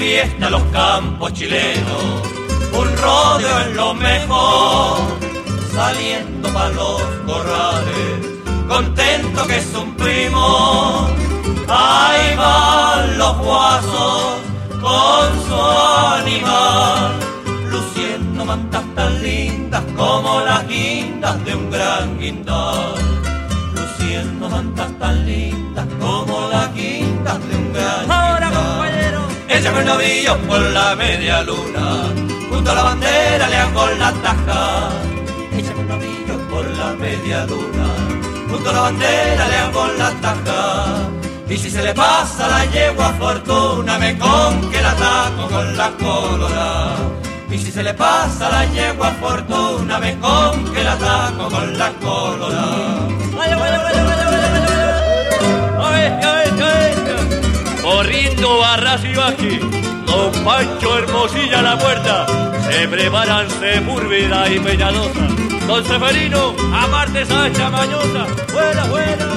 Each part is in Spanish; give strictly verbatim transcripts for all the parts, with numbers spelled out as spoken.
fiesta los campos chilenos, un rodeo es lo mejor, saliendo pa' los corrales, contento que es un primo. Ahí van los guasos con su animal, luciendo mantas tan lindas como las guindas de un gran guindal, luciendo mantas tan lindas como las guindas de un gran guindal. Ahora, compañero, échame un novillo por la media luna, junto a la bandera le hago la taja. Échame un novillo por la media luna, junto a la bandera le hago la taja. Y si se le pasa la yegua fortuna, me con que la ataco con la colorada. Y si se le pasa la yegua fortuna, me con que la ataco con la colorada. vaya, vaya, vaya, vaya, vaya, vaya. A ver, a ver, a ver. Corriendo barras y baji, don Pancho Hermosilla a la puerta, se preparan Sepúlveda y Peñalosa. Don Seferino, aparte Sacha Mañosa, buena, buena.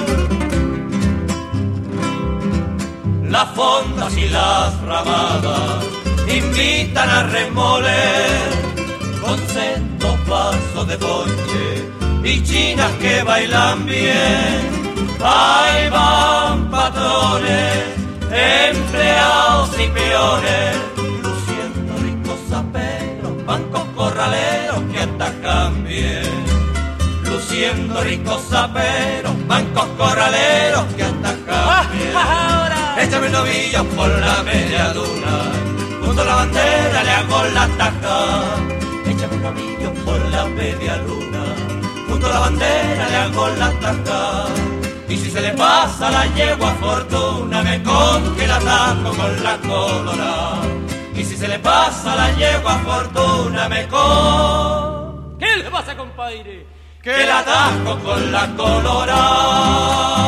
Las fondas y las ramadas invitan a remoler con sendos vasos de ponche y chinas que bailan bien. Ahí van patrones, empleados y peones, luciendo ricos zaperos, bancos corraleros que atacan bien. Luciendo ricos zaperos, bancos corraleros que atacan bien. Échame un novillo por la media luna, junto a la bandera le hago la taja. Échame un novillo por la media luna, junto a la bandera le hago la taja. Y si se le pasa la yegua fortuna, me con que la ataco con la colorada. Y si se le pasa la yegua fortuna, me con... ¿Qué le pasa, compadre? que la ataco con la colorada.